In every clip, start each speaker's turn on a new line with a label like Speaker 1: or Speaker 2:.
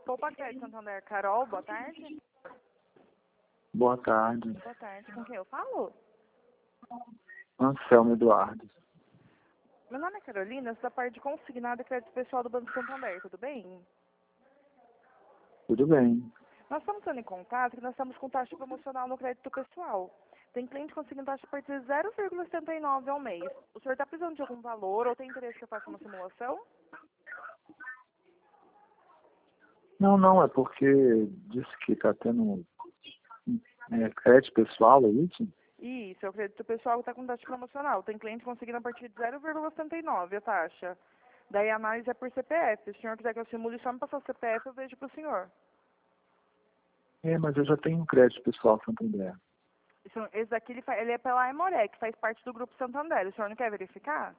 Speaker 1: Poupa Crédito Santander, Carol, boa tarde.
Speaker 2: Boa tarde.
Speaker 1: Boa tarde, com quem eu falo?
Speaker 2: Anselmo Eduardo.
Speaker 1: Meu nome é Carolina, sou da parte de consignado e crédito pessoal do Banco Santander, tudo bem?
Speaker 2: Tudo bem.
Speaker 1: Nós estamos tendo em contato que nós estamos com taxa promocional no crédito pessoal. Tem cliente conseguindo taxa a partir de 0,79 ao mês. O senhor está precisando de algum valor ou tem interesse que eu faça uma simulação?
Speaker 2: Não, é porque disse que está tendo crédito pessoal, é isso?
Speaker 1: Isso, é o crédito pessoal que está com taxa promocional. Tem cliente conseguindo a partir de 0,79 a taxa. Daí a análise é por CPF. Se o senhor quiser que eu simule, só me passar o CPF, eu vejo para o senhor.
Speaker 2: Mas eu já tenho um crédito pessoal Santander.
Speaker 1: Esse daqui ele é pela Aimoré, que faz parte do Grupo Santander. O senhor não quer verificar?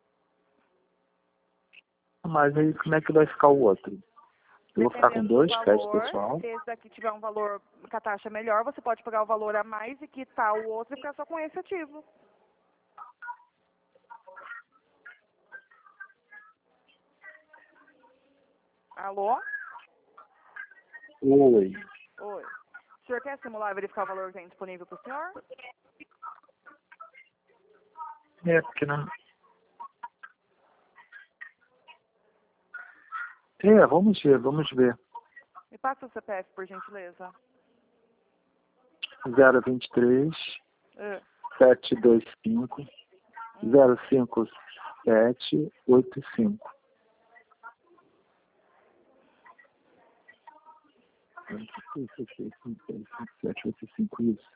Speaker 2: Mas aí como é que vai ficar o outro? Eu vou ficar com
Speaker 1: Dependendo do
Speaker 2: 2 créditos
Speaker 1: valor,
Speaker 2: pessoal?
Speaker 1: se esse daqui tiver um valor com a taxa melhor, você pode pagar o valor a mais e quitar o outro e ficar só com esse ativo. Alô?
Speaker 2: Oi.
Speaker 1: Oi. O senhor quer simular e verificar o valor que tem disponível para o senhor?
Speaker 2: Porque não... vamos ver.
Speaker 1: Me passa o CPF, por gentileza.
Speaker 2: 023 725 05785. 785, isso.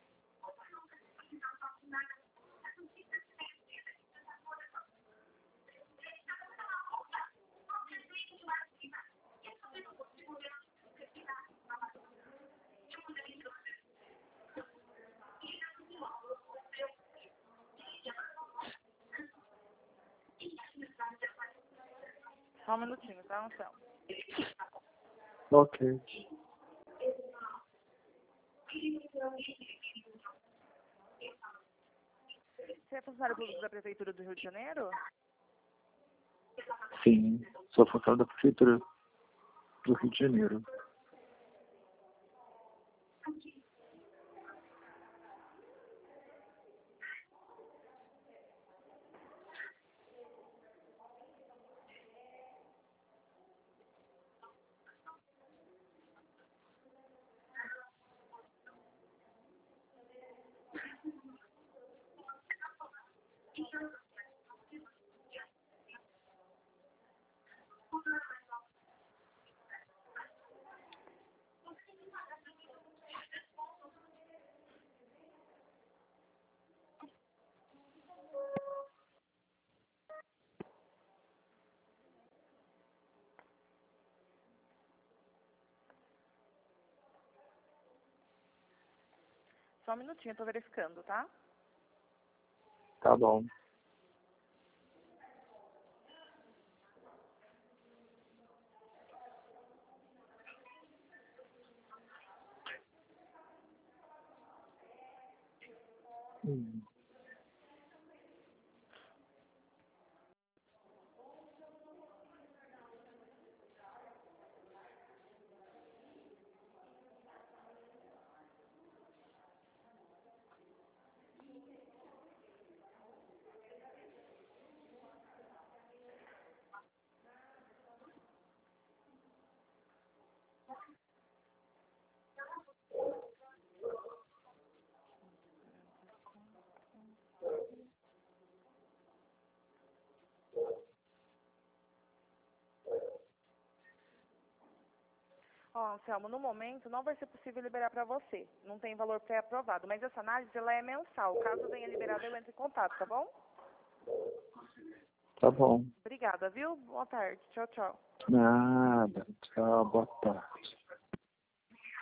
Speaker 1: Só um minutinho, tá, Anselmo?
Speaker 2: Ok.
Speaker 1: Você é funcionário público da Prefeitura do Rio de Janeiro?
Speaker 2: Sim, sou funcionário da Prefeitura do Rio de Janeiro.
Speaker 1: Só um minutinho, eu tô verificando, tá?
Speaker 2: Tá bom.
Speaker 1: Ó, Anselmo, no momento não vai ser possível liberar para você. Não tem valor pré-aprovado, mas essa análise ela é mensal. Caso venha liberado, eu entro em contato, tá bom?
Speaker 2: Tá bom.
Speaker 1: Obrigada, viu? Boa tarde. Tchau, tchau.
Speaker 2: Nada. Tchau, boa tarde.